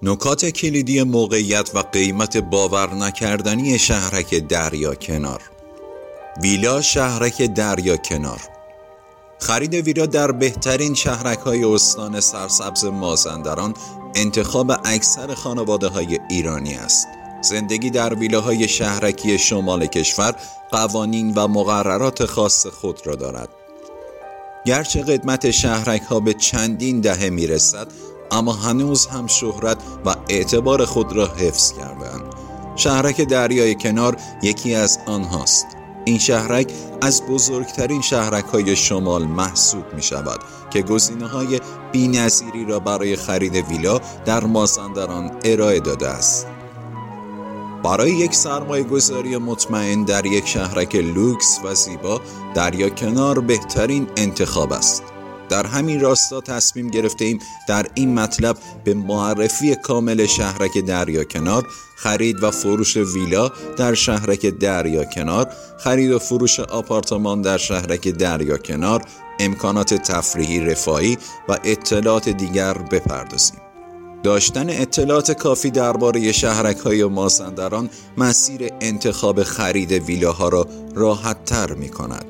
نکات کلیدی موقعیت و قیمت باور نکردنی شهرک دریاکنار. ویلا شهرک دریاکنار. خرید ویلا در بهترین شهرک‌های استان سرسبز مازندران انتخاب اکثر خانواده‌های ایرانی است. زندگی در ویلاهای شهرکی شمال کشور قوانین و مقررات خاص خود را دارد. گرچه قدمت شهرک‌ها به چندین دهه می‌رسد، اما هنوز هم شهرت و اعتبار خود را حفظ کرده‌اند. شهرک دریای کنار یکی از آنهاست. این شهرک از بزرگترین شهرک‌های شمال محسوب می‌شود که گزینه‌های بی‌نظیری را برای خرید ویلا در مازندران ارائه داده است. برای یک سرمایه‌گذاری مطمئن در یک شهرک لوکس و زیبا، دریاکنار بهترین انتخاب است. در همین راستا تصمیم گرفته‌ایم در این مطلب به معرفی کامل شهرک دریاکنار، خرید و فروش ویلا در شهرک دریاکنار، خرید و فروش آپارتمان در شهرک دریاکنار، امکانات تفریحی رفاهی و اطلاعات دیگر بپردازیم. داشتن اطلاعات کافی درباره شهرک‌های مازندران مسیر انتخاب خرید ویلاها را راحت‌تر می‌کند.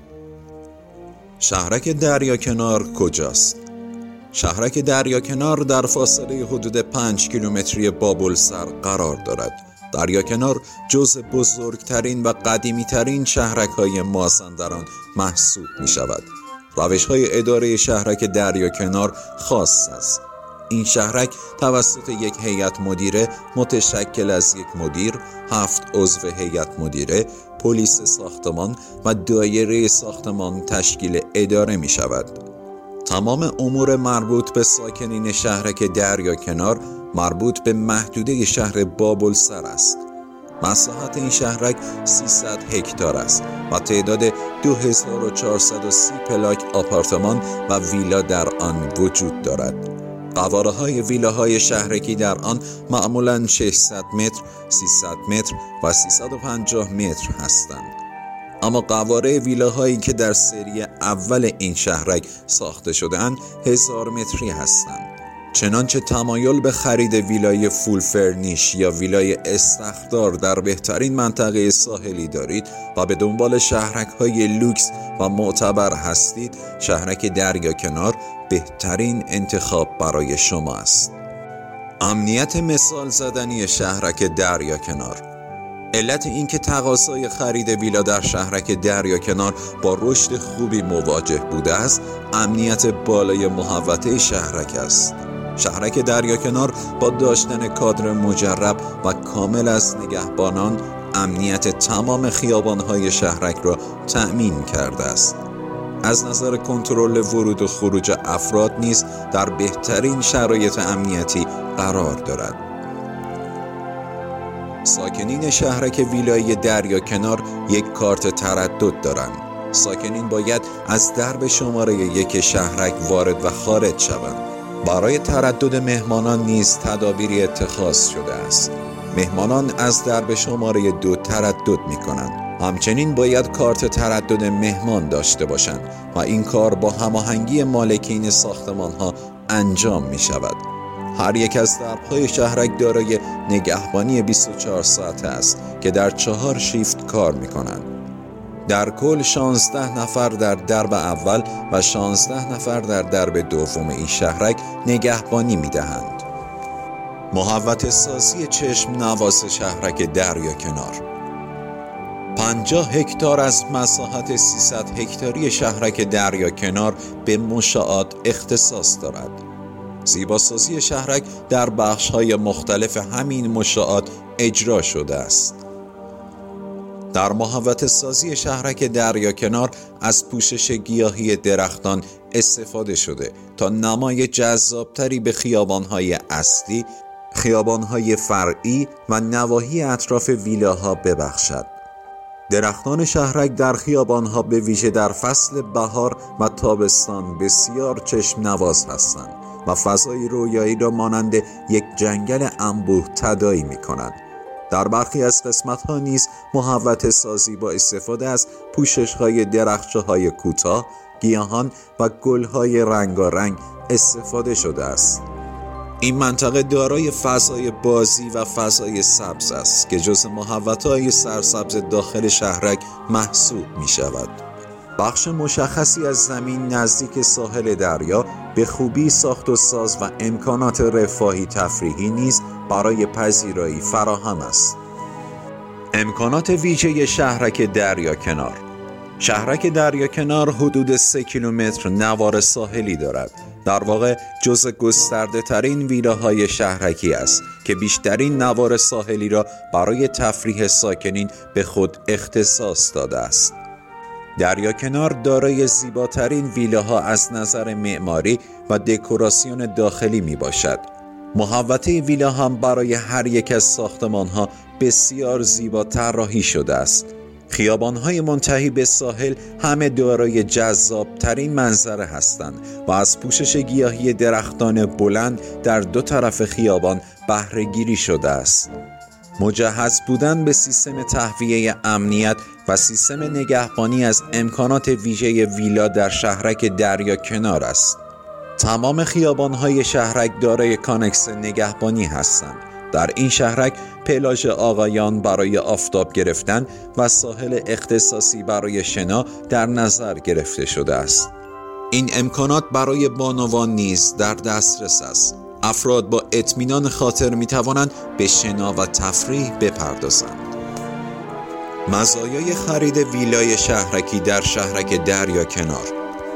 شهرک دریاکنار کجاست؟ شهرک دریاکنار در فاصله حدود 5 کیلومتری بابلسر قرار دارد. دریاکنار جزو بزرگترین و قدیمی‌ترین شهرک‌های مازندران محسوب می‌شود. روش‌های اداره شهرک دریاکنار خاص است. این شهرک توسط یک هیئت مدیره متشکل از یک مدیر، 7 عضو هیئت مدیره، پلیس ساختمان و دایره ساختمان تشکیل اداره می شود. تمام امور مربوط به ساکنین شهرک دریاکنار مربوط به محدوده شهر بابلسر است. مساحت این شهرک 300 هکتار است و تعداد 2430 پلاک آپارتمان و ویلا در آن وجود دارد. قواره‌های ویلاهای شهرکی در آن معمولاً 600 متر، 300 متر و 350 متر هستند. اما قواره ویلاهایی که در سری اول این شهرک ساخته شده‌اند 1000 متری هستند. چنانچه تمایل به خرید ویلای فول فرنیش یا ویلای استخردار در بهترین منطقه ساحلی دارید و به دنبال شهرک‌های لوکس و معتبر هستید، شهرک دریاکنار بهترین انتخاب برای شما است. امنیت مثال زدنی شهرک دریاکنار. علت این که تقاضای خرید ویلا در شهرک دریاکنار با رشد خوبی مواجه بوده است، امنیت بالای محوطه شهرک است. شهرک دریاکنار با داشتن کادر مجرب و کامل از نگهبانان، امنیت تمام خیابان‌های شهرک را تأمین کرده است. از نظر کنترل ورود و خروج افراد نیز در بهترین شرایط امنیتی قرار دارد. ساکنین شهرک ویلایی دریاکنار یک کارت تردد دارند. ساکنین باید از درب شماره 1 شهرک وارد و خارج شوند. برای تردد مهمانان نیز تدابیری اتخاذ شده است. مهمانان از درب شماره 2 تردد می کنند. همچنین باید کارت تردد مهمان داشته باشند و این کار با هماهنگی مالکین ساختمان‌ها انجام می شود. هر یک از درب‌های شهرک دارای نگهبانی 24 ساعته است که در 4 شیفت کار می کنند. در کل 16 نفر در درب اول و 16 نفر در درب دوم این شهرک نگهبانی می دهند. محوطه سازی چشم نواز شهرک دریاکنار. 50 هکتار از مساحت 300 هکتاری شهرک دریاکنار به مشاعات اختصاص دارد. زیباسازی شهرک در بخش‌های مختلف همین مشاعات اجرا شده است. در محوطه سازی شهرک دریاکنار از پوشش گیاهی درختان استفاده شده تا نمای جذابتری به خیابان‌های اصلی، خیابان‌های فرعی و نواحی اطراف ویلاها ببخشد. درختان شهرک در خیابان‌ها به ویژه در فصل بهار و تابستان بسیار چشم نواز هستند و فضای رویایی را مانند یک جنگل انبوه تداعی می‌کنند. در برخی از قسمت‌ها نیز محوطه سازی با استفاده از پوشش‌های درخچه‌های کوتاه، گیاهان و گل‌های رنگارنگ استفاده شده است. این منطقه دارای فضای بازی و فضای سبز است که جز محوطه‌های سرسبز داخل شهرک محسوب می شود. بخش مشخصی از زمین نزدیک ساحل دریا به خوبی ساخت و ساز و امکانات رفاهی تفریحی نیز برای پذیرایی فراهم است. امکانات ویژه شهرک دریاکنار. شهرک دریاکنار حدود 3 کیلومتر نوار ساحلی دارد. در واقع جزء گسترده ترین ویلاهای شهرکی است که بیشترین نوار ساحلی را برای تفریح ساکنین به خود اختصاص داده است. دریاکنار دارای زیباترین ویلاها از نظر معماری و دکوراسیون داخلی می باشد. محوطه ویلا هم برای هر یک از ساختمانها بسیار زیبا طراحی شده است. خیابان‌های منتهی به ساحل همه دارای جذاب‌ترین منظره هستند و از پوشش گیاهی درختان بلند در دو طرف خیابان بهره گیری شده است. مجهز بودن به سیستم تهویه امنیت و سیستم نگهبانی از امکانات ویژه ویلا در شهرک دریاکنار است. تمام خیابان‌های شهرک دارای کانکس نگهبانی هستند. در این شهرک پلاژ آقایان برای آفتاب گرفتن و ساحل اختصاصی برای شنا در نظر گرفته شده است. این امکانات برای بانوان نیز در دسترس است. افراد با اطمینان خاطر می توانند به شنا و تفریح بپردازند. مزایای خرید ویلای شهرکی در شهرک دریاکنار: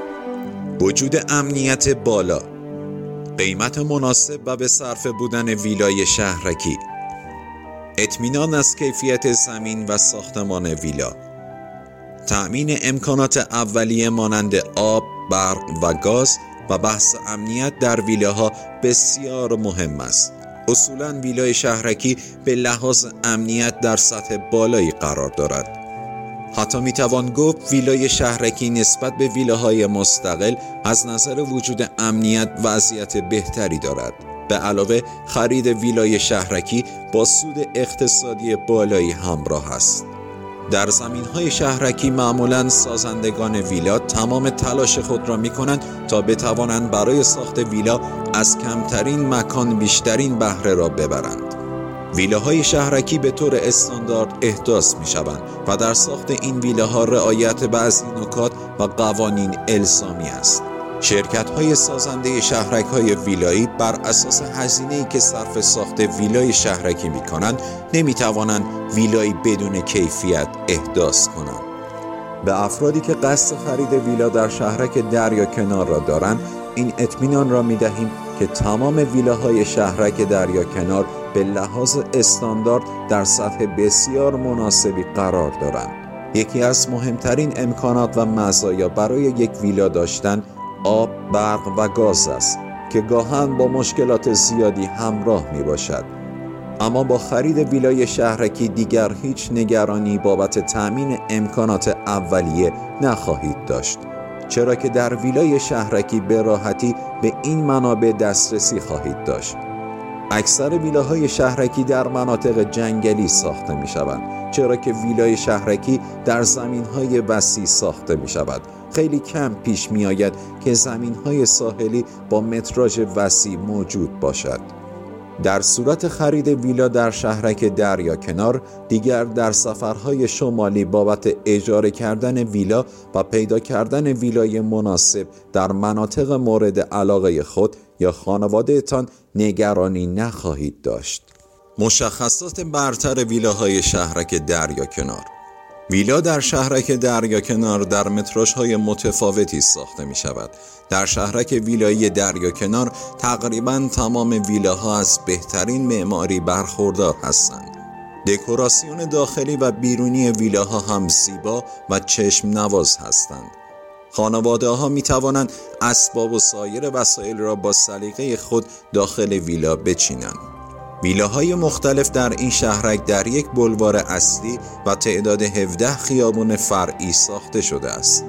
وجود امنیت بالا، قیمت مناسب و به صرفه بودن ویلای شهرکی، اطمینان از کیفیت زمین و ساختمان ویلا، تأمین امکانات اولیه مانند آب، برق و گاز و بحث امنیت در ویلاها بسیار مهم است. اصولاً ویلای شهرکی به لحاظ امنیت در سطح بالایی قرار دارد. حتی میتوان گفت ویلای شهرکی نسبت به ویلاهای مستقل از نظر وجود امنیت وضعیت بهتری دارد. به علاوه خرید ویلای شهرکی با سود اقتصادی بالایی همراه است. در زمین‌های شهرکی معمولاً سازندگان ویلا تمام تلاش خود را می‌کنند تا بتوانند برای ساخت ویلا از کمترین مکان بیشترین بهره را ببرند. ویلاهای شهرکی به طور استاندارد احداث می‌شوند و در ساخت این ویلاها رعایت بعضی نکات و قوانین الزامی است. شرکت‌های سازنده شهرک‌های ویلایی بر اساس هزینه‌ای که صرف ساخت ویلای شهرکی می‌کنند نمی‌توانند ویلایی بدون کیفیت احداث کنند. به افرادی که قصد خرید ویلا در شهرک دریاکنار را دارند این اطمینان را می‌دهیم که تمام ویلاهای شهرک دریاکنار به لحاظ استاندارد در سطح بسیار مناسبی قرار دارند. یکی از مهمترین امکانات و مزایا برای یک ویلا داشتن آب، برق و گاز است که گاهن با مشکلات زیادی همراه می باشد. اما با خرید ویلای شهرکی دیگر هیچ نگرانی بابت تأمین امکانات اولیه نخواهید داشت، چرا که در ویلای شهرکی به راحتی به این منابع دسترسی خواهید داشت. اکثر ویلاهای شهرکی در مناطق جنگلی ساخته می شوند، چرا که ویلای شهرکی در زمین‌های وسیع ساخته می شود. خیلی کم پیش می آید که زمین‌های ساحلی با متراژ وسیع موجود باشد. در صورت خرید ویلا در شهرک دریاکنار دیگر در سفرهای شمالی بابت اجاره کردن ویلا و پیدا کردن ویلای مناسب در مناطق مورد علاقه خود یا خانواده‌تان نگرانی نخواهید داشت. مشخصات برتر ویلاهای شهرک دریاکنار. ویلا در شهرک دریاکنار در متراژهای متفاوتی ساخته می شود. در شهرک ویلایی دریاکنار تقریباً تمام ویلاها از بهترین معماری برخوردار هستند. دکوراسیون داخلی و بیرونی ویلاها هم زیبا و چشم نواز هستند. خانواده ها می توانند اسباب و سایر وسایل را با سلیقه خود داخل ویلا بچینند. ویلاهای مختلف در این شهرک در یک بولوار اصلی و تعداد 17 خیابان فرعی ساخته شده است.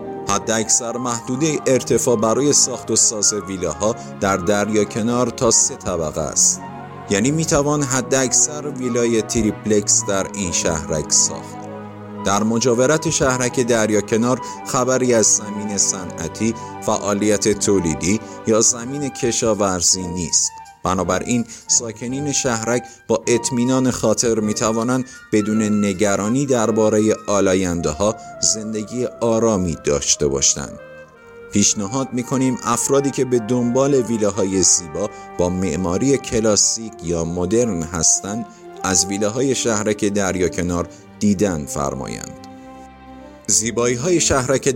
حداکثر محدوده ارتفاع برای ساخت و ساز ویلاها در دریاکنار تا 3 طبقه است. یعنی میتوان حداکثر ویلای تریپلکس در این شهرک ساخت. در مجاورت شهرک دریاکنار خبری از زمین صنعتی، فعالیت تولیدی یا زمین کشاورزی نیست. بنابراین ساکنین شهرک با اطمینان خاطر میتوانند بدون نگرانی درباره آلاینده‌ها زندگی آرامی داشته باشند. پیشنهاد میکنیم افرادی که به دنبال ویلاهای زیبا با معماری کلاسیک یا مدرن هستند از ویلاهای شهرک دریاکنار دیدن فرمایند. زیبایی‌های شهرک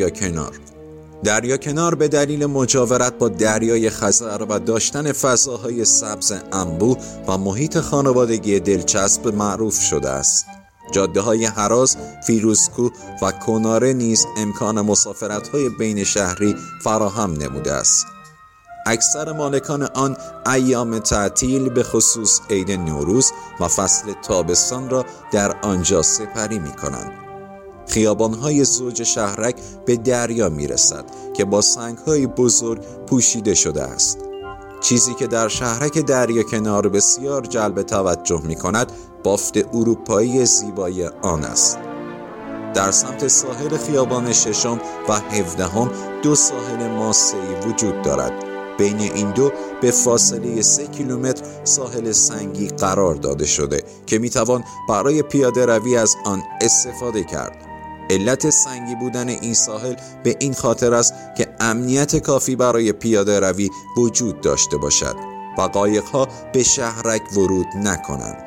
دریاکنار به دلیل مجاورت با دریای خزر و داشتن فضاهای سبز انبوه و محیط خانوادگی دلچسب معروف شده است. جاده‌های هراز، فیروزکوه و کناره نیز امکان مسافرت‌های بین شهری فراهم نموده است. اکثر مالکان آن ایام تعطیل به خصوص عید نوروز و فصل تابستان را در آنجا سپری می‌کنند. خیابان‌های زوج شهرک به دریا می‌رسد که با سنگ‌های بزرگ پوشیده شده است. چیزی که در شهرک دریاکنار بسیار جلب توجه می‌کند بافت اروپایی زیبایی آن است. در سمت ساحل خیابان ششم و 17 دو ساحل ماسه‌ای وجود دارد. بین این دو به فاصله 3 کیلومتر ساحل سنگی قرار داده شده که میتوان برای پیاده روی از آن استفاده کرد. علت سنگی بودن این ساحل به این خاطر است که امنیت کافی برای پیاده روی وجود داشته باشد و قایق‌ها به شهرک ورود نکنند.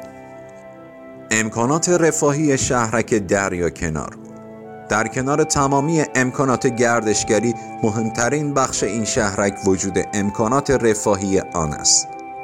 امکانات رفاهی شهرک دریاکنار. در کنار تمامی امکانات گردشگری، مهمترین بخش این شهرک وجود امکانات رفاهی آن است.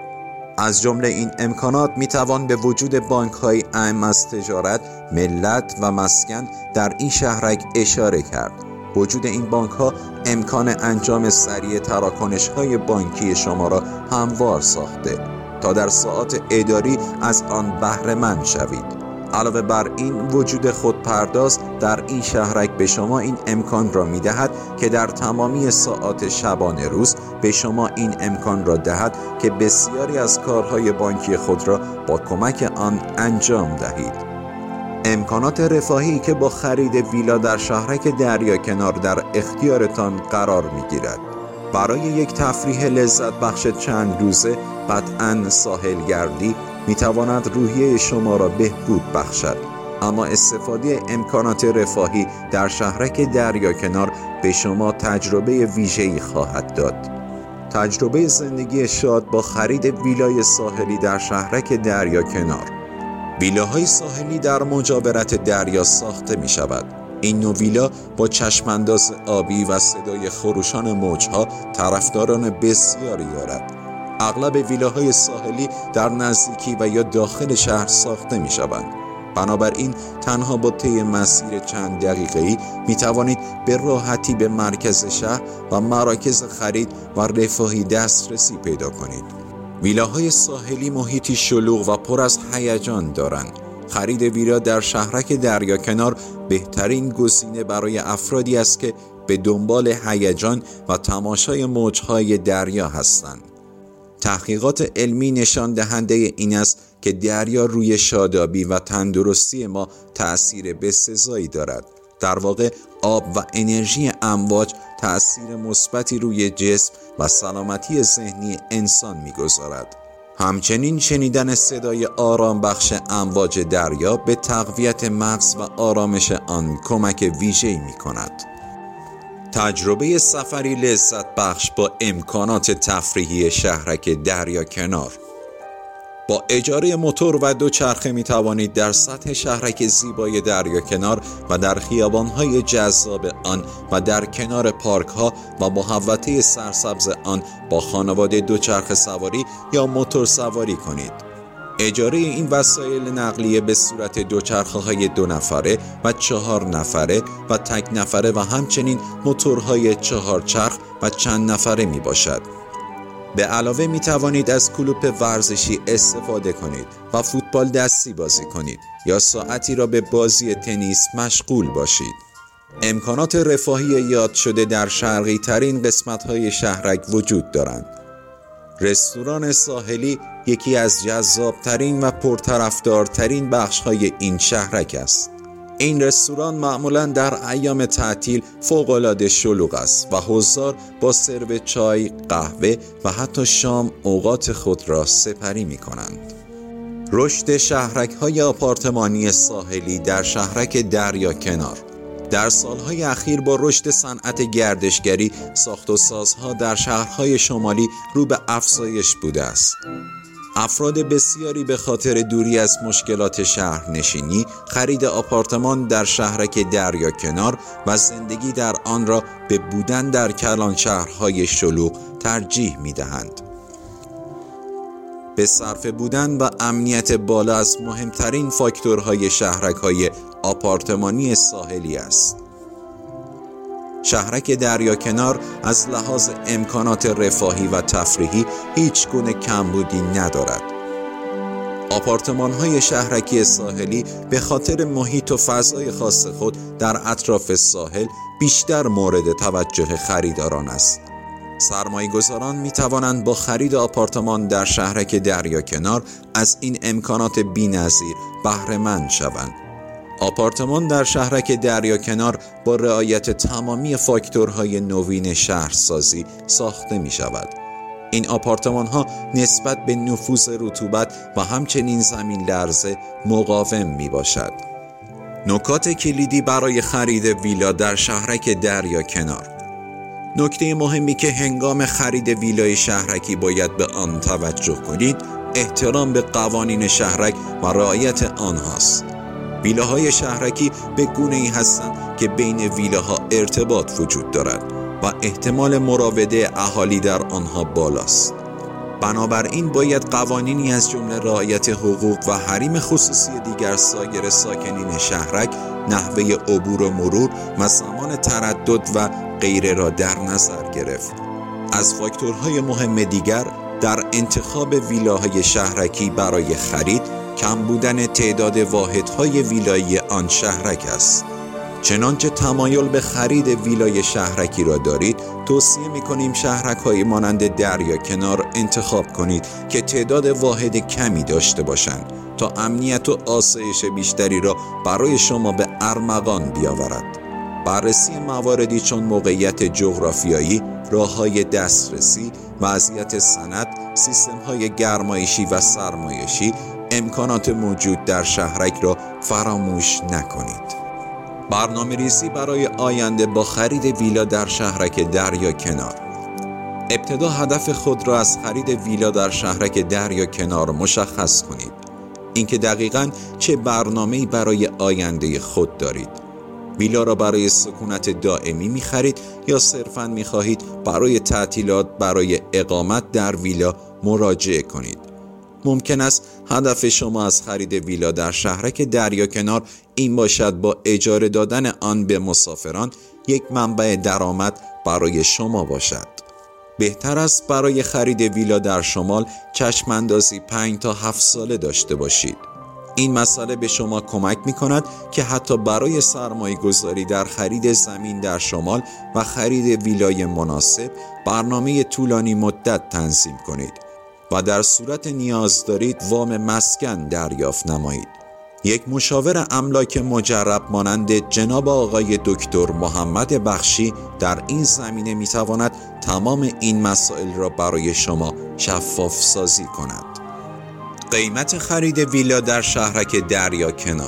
از جمله این امکانات میتوان به وجود بانک‌های اعم از تجارت، ملت و مسکن در این شهرک اشاره کرد. وجود این بانک‌ها امکان انجام سریع تراکنش‌های بانکی شما را هموار ساخته تا در ساعات اداری از آن بهره مند شوید. علاوه بر این وجود خودپرداز در این شهرک به شما این امکان را می‌دهد که در تمامی ساعات شبانه روز به شما این امکان را دهد که بسیاری از کارهای بانکی خود را با کمک آن انجام دهید. امکانات رفاهی که با خرید ویلا در شهرک دریاکنار در اختیارتان قرار می‌گیرد. برای یک تفریح لذت بخش چند روزه قطعاً ساحلگردی میتواند روحیه شما را بهبود بخشد، اما استفاده امکانات رفاهی در شهرک دریاکنار به شما تجربه ویژه‌ای خواهد داد. تجربه زندگی شاد با خرید ویلای ساحلی در شهرک دریاکنار. ویلاهای ساحلی در مجاورت دریا ساخته می شود. این نوع ویلا با چشمانداز آبی و صدای خروشان موجها طرفداران بسیاری دارد. اغلب ویلاهای ساحلی در نزدیکی و یا داخل شهر ساخته می شوند. بنابراین تنها با طی مسیر چند دقیقه‌ای می توانید به راحتی به مرکز شهر و مراکز خرید و رفاهی دسترسی پیدا کنید. ویلاهای ساحلی محیطی شلوغ و پر از هیجان دارند. خرید ویلا در شهرک دریاکنار بهترین گزینه برای افرادی است که به دنبال هیجان و تماشای موجهای دریا هستند. تحقیقات علمی نشان دهنده این است که دریا روی شادابی و تندرستی ما تأثیر بسزایی دارد. در واقع آب و انرژی امواج تأثیر مثبتی روی جسم و سلامتی ذهنی انسان می‌گذارد. همچنین شنیدن صدای آرام بخش امواج دریا به تقویت مغز و آرامش آن کمک ویژه‌ای می‌کند. تجربه سفری لذت بخش با امکانات تفریحی شهرک دریاکنار. با اجاره موتور و دوچرخه می توانید در سطح شهرک زیبای دریاکنار و در خیابان‌های جذاب آن و در کنار پارک‌ها و محوطه سرسبز آن با خانواده دوچرخه سواری یا موتور سواری کنید. اجاره این وسایل نقلیه به صورت دوچرخه‌های 2 نفره و 4 نفره و تک نفره و همچنین موتورهای 4 چرخ و چند نفره می باشد. به علاوه می توانید از کلوپ ورزشی استفاده کنید و فوتبال دستی بازی کنید یا ساعتی را به بازی تنیس مشغول باشید. امکانات رفاهی یاد شده در شرقی ترین قسمت‌های شهرک وجود دارند. رستوران ساحلی یکی از جذابترین و پرطرفدارترین بخش‌های این شهرک است. این رستوران معمولاً در ایام تعطیل فوق‌العاده شلوغ است و حضار با سرو چای، قهوه و حتی شام اوقات خود را سپری می‌کنند. رشد شهرک‌های آپارتمانی ساحلی در شهرک دریاکنار. در سالهای اخیر با رشد صنعت گردشگری، ساخت و سازها در شهرهای شمالی رو به افزایش بوده است. افراد بسیاری به خاطر دوری از مشکلات شهرنشینی، خرید آپارتمان در شهرک دریاکنار و زندگی در آن را به بودن در کلان شهرهای شلوغ ترجیح می‌دهند. به صرفه بودن و امنیت بالا از مهمترین فاکتورهای شهرک‌های آپارتمانی ساحلی است. شهرک دریاکنار از لحاظ امکانات رفاهی و تفریحی هیچ گونه کمبودی ندارد. آپارتمان‌های شهرکی ساحلی به خاطر محیط و فضای خاص خود در اطراف ساحل بیشتر مورد توجه خریداران است. سرمایه‌گذاران می‌توانند با خرید آپارتمان در شهرک دریاکنار از این امکانات بی‌نظیر بهره‌مند شوند. آپارتمان در شهرک دریاکنار با رعایت تمامی فاکتورهای نوین شهرسازی ساخته می شود. این آپارتمان‌ها نسبت به نفوذ رطوبت و همچنین زمین لرزه مقاوم می باشد. نکات کلیدی برای خرید ویلا در شهرک دریاکنار. نکته مهمی که هنگام خرید ویلای شهرکی باید به آن توجه کنید، احترام به قوانین شهرک و رعایت آنهاست. ویلاهای شهرکی به گونه‌ای هستند که بین ویلاها ارتباط وجود دارد و احتمال مراوده اهالی در آنها بالاست. بنابراین باید قوانینی از جمله رعایت حقوق و حریم خصوصی دیگر سایر ساکنین شهرک، نحوه عبور و مرور و زمان تردد و غیره را در نظر گرفت. از فاکتورهای مهم دیگر در انتخاب ویلاهای شهرکی برای خرید کم بودن تعداد واحدهای ویلایی آن شهرک است. چنانچه تمایل به خرید ویلای شهرکی را دارید، توصیه می‌کنیم شهرک‌های مانند دریاکنار انتخاب کنید که تعداد واحد کمی داشته باشند تا امنیت و آسایش بیشتری را برای شما به ارمغان بیاورد. بررسی مواردی چون موقعیت جغرافیایی، راه‌های دسترسی، وضعیت سند، سیستم‌های گرمایشی و سرمایشی، امکانات موجود در شهرک را فراموش نکنید. برنامه‌ریزی برای آینده با خرید ویلا در شهرک دریاکنار. ابتدا هدف خود را از خرید ویلا در شهرک دریاکنار مشخص کنید. اینکه دقیقاً چه برنامه‌ای برای آینده خود دارید. ویلا را برای سکونت دائمی می‌خرید یا صرفاً می‌خواهید برای تعطیلات برای اقامت در ویلا مراجعه کنید. ممکن است هدف شما از خرید ویلا در شهرک دریاکنار این باشد با اجاره دادن آن به مسافران یک منبع درآمد برای شما باشد. بهتر است برای خرید ویلا در شمال چشم اندازی 5 تا 7 ساله داشته باشید. این مسئله به شما کمک می کند که حتی برای سرمایه گذاری در خرید زمین در شمال و خرید ویلای مناسب برنامه طولانی مدت تنظیم کنید و در صورت نیاز دارید وام مسکن دریافت نمایید. یک مشاور املاک مجرب مانند جناب آقای دکتر محمد بخشی در این زمینه میتواند تمام این مسائل را برای شما شفاف سازی کند. قیمت خرید ویلا در شهرک دریاکنار.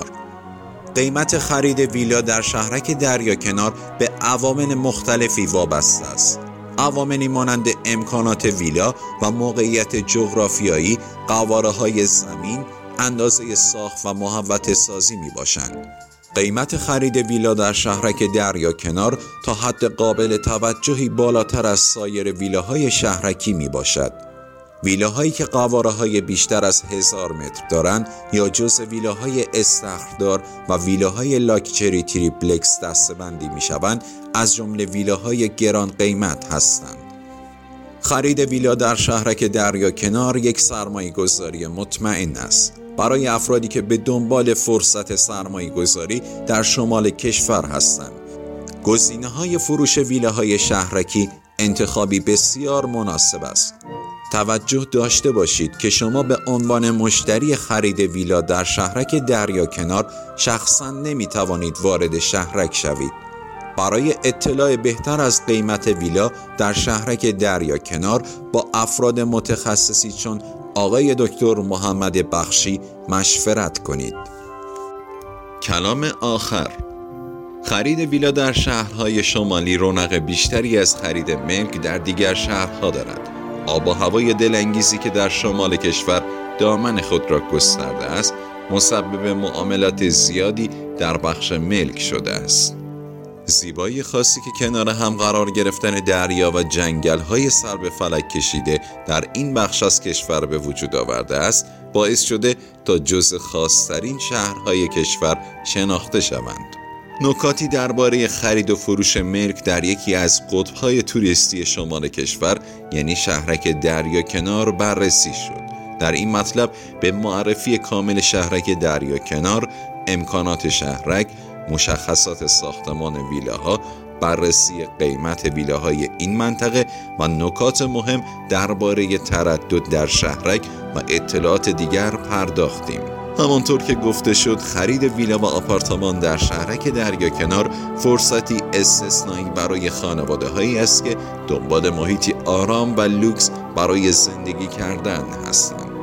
قیمت خرید ویلا در شهرک دریاکنار به عوامل مختلفی وابسته است. عواملی مانند امکانات ویلا و موقعیت جغرافیایی، قواره‌های زمین، اندازه ساخت و محوطه سازی می باشند. قیمت خرید ویلا در شهرک دریاکنار تا حد قابل توجهی بالاتر از سایر ویلاهای شهرکی می باشد. ویلاهایی که قواره‌های بیشتر از 1000 متر دارند یا جزء ویلاهای استخردار و ویلاهای لاکچری تریپلکس دسته‌بندی می‌شوند، از جمله ویلاهای گران قیمت هستند. خرید ویلا در شهرک دریاکنار یک سرمایه‌گذاری مطمئن است برای افرادی که به دنبال فرصت سرمایه‌گذاری در شمال کشور هستند. گزینه‌های فروش ویلاهای شهرکی انتخابی بسیار مناسب است. توجه داشته باشید که شما به عنوان مشتری خرید ویلا در شهرک دریاکنار شخصاً نمیتوانید وارد شهرک شوید. برای اطلاع بهتر از قیمت ویلا در شهرک دریاکنار با افراد متخصصی چون آقای دکتر محمد بخشی مشورت کنید. کلام آخر: خرید ویلا در شهرهای شمالی رونق بیشتری از خرید ملک در دیگر شهرها دارد. آب و هوای دلانگیزی که در شمال کشور دامن خود را گسترده است، مسبب معاملات زیادی در بخش ملک شده است. زیبایی خاصی که کنار هم قرار گرفتن دریا و جنگل‌های سر به فلک کشیده در این بخش از کشور به وجود آورده است، باعث شده تا جزو خاص‌ترین شهرهای کشور شناخته شوند. نکاتی درباره خرید و فروش ملک در یکی از قطب‌های توریستی شمال کشور یعنی شهرک دریاکنار بررسی شد. در این مطلب به معرفی کامل شهرک دریاکنار، امکانات شهرک، مشخصات ساختمان ویلاها، بررسی قیمت ویلاهای این منطقه و نکات مهم درباره تردد در شهرک و اطلاعات دیگر پرداختیم. همانطور که گفته شد، خرید ویلا و آپارتمان در شهرک دریاکنار فرصتی استثنایی برای خانواده‌هایی است که دنبال محیطی آرام و لوکس برای زندگی کردن هستند.